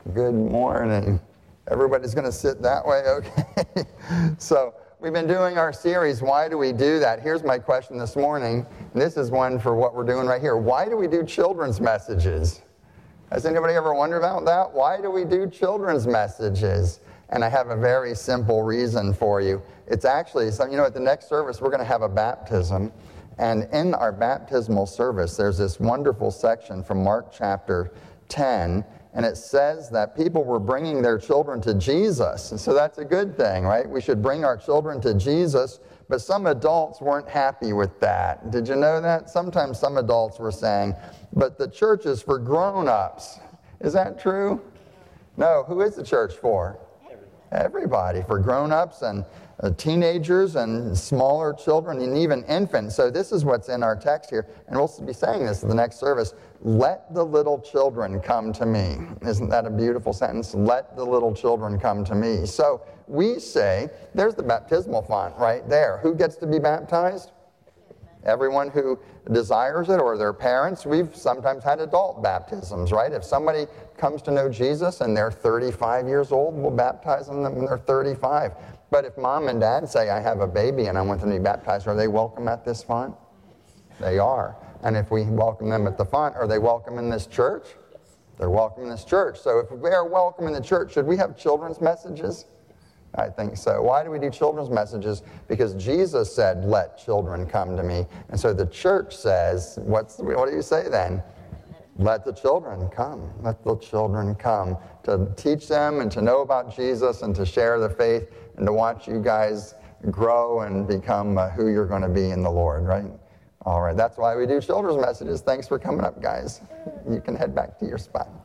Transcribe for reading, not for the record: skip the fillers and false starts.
Good morning. Everybody's going to sit that way? Okay. So we've been doing our series, Why Do We Do That? Here's my question this morning. And this is one for what we're doing right here. Why do we do children's messages? Has anybody ever wondered about that? Why do we do children's messages? And I have a very simple reason for you. It's actually, at the next service, we're going to have a baptism. And in our baptismal service, there's this wonderful section from Mark chapter 10, and it says that people were bringing their children to Jesus. And so that's a good thing, right? We should bring our children to Jesus, but some adults weren't happy with that. Did you know that? Sometimes some adults were saying, but the church is for grown-ups. Is that true? No, who is the church for? Everybody, for grown-ups and teenagers and smaller children and even infants. So this is what's in our text here, and we'll be saying this in the next service. Let the little children come to me. Isn't that a beautiful sentence? Let the little children come to me. So we say, there's the baptismal font right there. Who gets to be baptized? Everyone who desires it, or their parents. We've sometimes had adult baptisms, right? If somebody comes to know Jesus and they're 35 years old, we'll baptize them when they're 35. But if mom and dad say, I have a baby and I want them to be baptized, are they welcome at this font? They are. And if we welcome them at the font, are they welcome in this church? They're welcome in this church. So if they are welcome in the church, should we have children's messages? I think so. Why do we do children's messages? Because Jesus said, let children come to me. And so the church says, what do you say then? Let the children come. Let the children come to teach them and to know about Jesus and to share the faith and to watch you guys grow and become who you're going to be in the Lord, right? All right, that's why we do children's messages. Thanks for coming up, guys. You can head back to your spot.